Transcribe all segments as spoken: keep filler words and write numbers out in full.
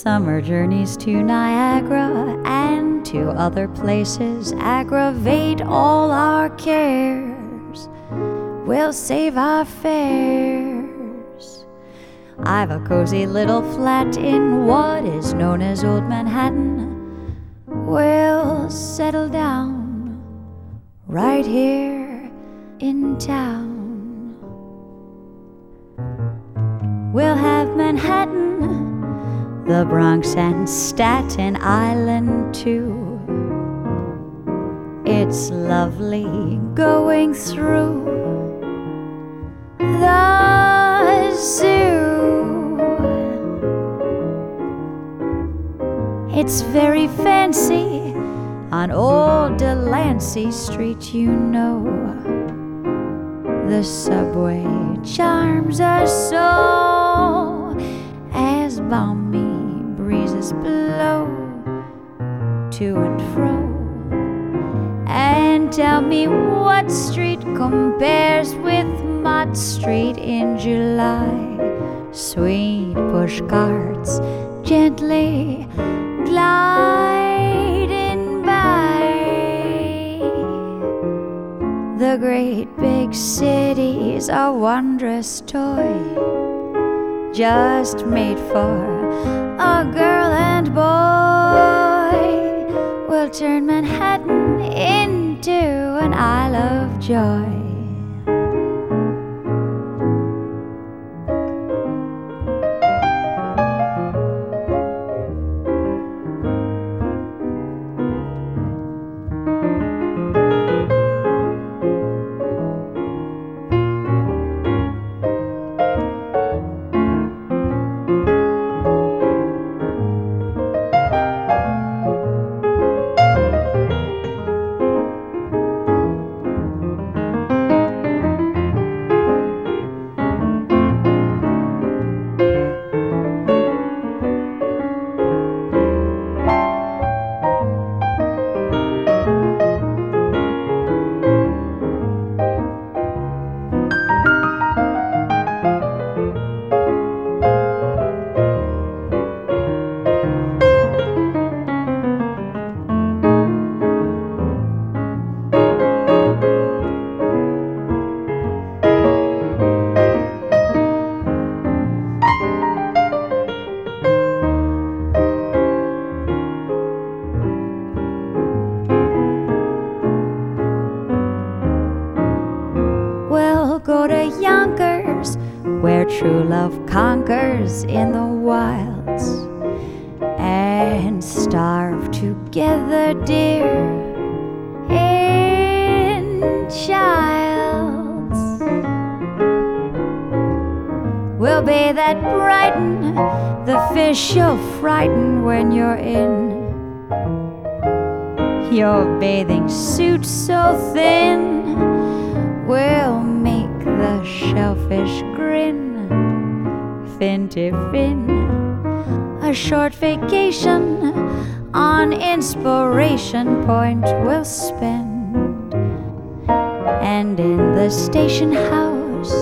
Summer journeys to Niagara and to other places aggravate all our cares. We'll save our fares. I've a cozy little flat in what is known as Old Manhattan. We'll settle down right here in town. We'll have Manhattan, the Bronx and Staten Island too. It's lovely going through the zoo. It's very fancy on old Delancey Street, you know. The subway charms us so as balmy breezes blow to and fro. And tell me what street compares with Mott Street in July. Sweet push carts gently gliding by. The great big city's a wondrous toy, just made for a girl and boy. We'll turn Manhattan into an Isle of Joy. Go to Yonkers, where true love conquers in the wilds, and starve together, dear, in Childs. We'll bathe at Brighton, the fish you'll frighten when you're in your bathing suit so thin. We'll make the shellfish grin, fin to fin. A short vacation on Inspiration Point we'll spend, and in the station house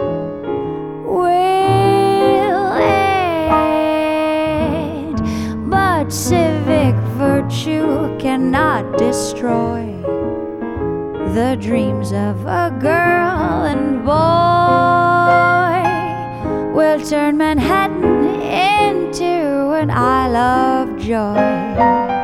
we'll end. But civic virtue cannot destroy the dreams of a girl and boy. We'll turn Manhattan into an Isle of Joy.